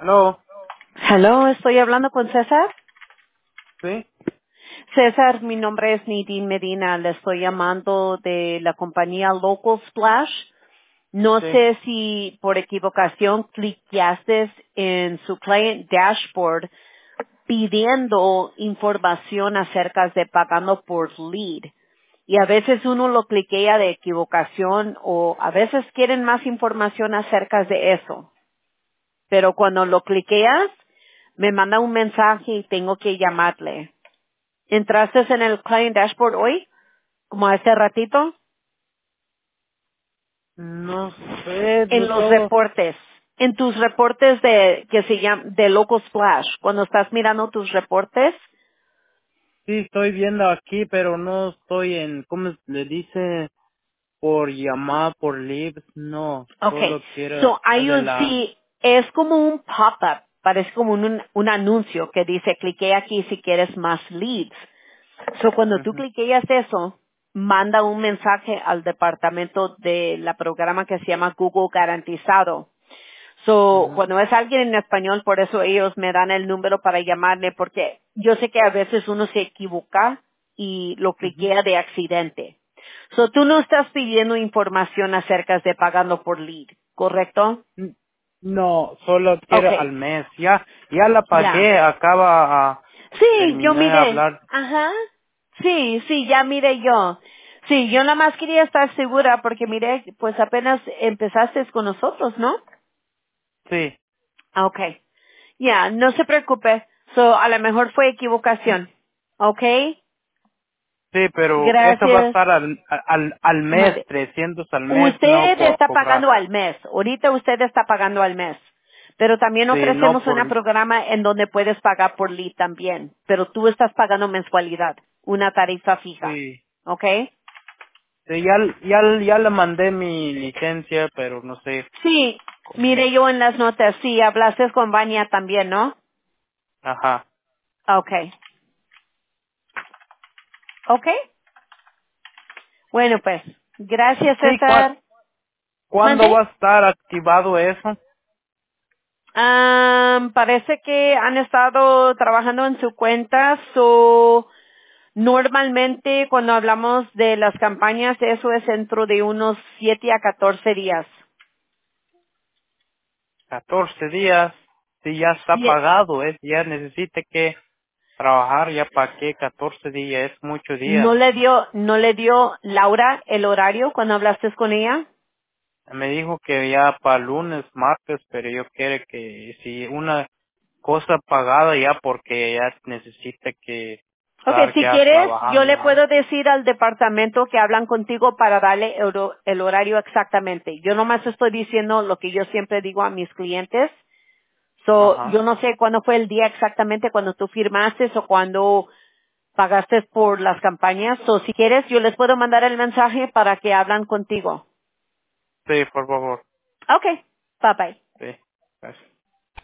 Hello. Hello, estoy hablando con César. Sí, César, mi nombre es Nidine Medina. Le estoy llamando de la compañía Local Splash. No sí. sé si por equivocación cliqueaste en su client dashboard pidiendo información acerca de pagando por lead. Y a veces uno lo cliquea de equivocación o a veces quieren más información acerca de eso. Pero cuando lo cliqueas, me manda un mensaje y tengo que llamarle. ¿Entraste en el client dashboard hoy? Como hace ratito. No sé En de los todo. reportes. En tus reportes de, que se llama, de Local Splash. Cuando estás mirando tus reportes. Sí, estoy viendo aquí, pero no estoy en, ¿cómo le dice? Por llamar, por leaves. No, Okay. solo quiero So, hay de un, la... sí, es como un pop-up. Parece como un anuncio que dice clique aquí si quieres más leads. So, cuando tú Ujú, cliqueas eso, manda un mensaje al departamento de la programa que se llama Google Garantizado. So, ujú, cuando es alguien en español, por eso ellos me dan el número para llamarle, porque yo sé que a veces uno se equivoca y lo ujú. cliquea de accidente. So, tú no estás pidiendo información acerca de pagando por lead, ¿correcto? No, solo quiero al Okay, mes. Ya la ya. pagué, Sí, yo terminé de miré. hablar. Ajá. Sí, sí, ya miré yo. Sí, yo nada más quería estar segura porque miré, pues apenas empezaste con nosotros, ¿no? Sí, Ah, okay. Ya, no se preocupe. So, a lo mejor fue equivocación. Okay. sí, pero eso va a Gracias. estar al mes, Mande. 300 al mes, no Usted por está cobrar. pagando al mes. Ahorita usted está pagando al mes. Pero también Sí, no ofrecemos un por... programa en donde puedes pagar por lead también. Pero tú estás pagando mensualidad. Una tarifa fija. Sí. ¿Ok? Sí, ya le mandé mi licencia, pero no sé Sí. cómo. Mire yo en las notas. Sí, hablaste con Vania también, ¿no? Ajá. Ok. Ok. Bueno, pues. Gracias, Sí, César. ¿cuándo ¿Mande? va a estar activado eso? Parece que han estado trabajando en su cuenta. Normalmente cuando hablamos de las campañas, eso es dentro de unos 7 a 14 días. 14 días. Sí, ya está Sie- pagado, ya necesite que trabajar, ya para qué 14 días, es mucho ¿No día. le dio Laura el horario cuando hablaste con ella? Me dijo que ya para lunes, martes, pero yo quiero que si una cosa pagada ya porque ya necesita que Ok, estar si ya quieres, yo trabajando, le ¿ah? puedo decir al departamento que hablan contigo para darle el horario exactamente. Yo nomás estoy diciendo lo que yo siempre digo a mis clientes. So, Ajá. yo no sé cuándo fue el día exactamente cuando tú firmaste o cuando pagaste por las campañas. O si quieres, yo les puedo mandar el mensaje para que hablan contigo. Sí, por favor. Okay, bye bye. Sí. Gracias.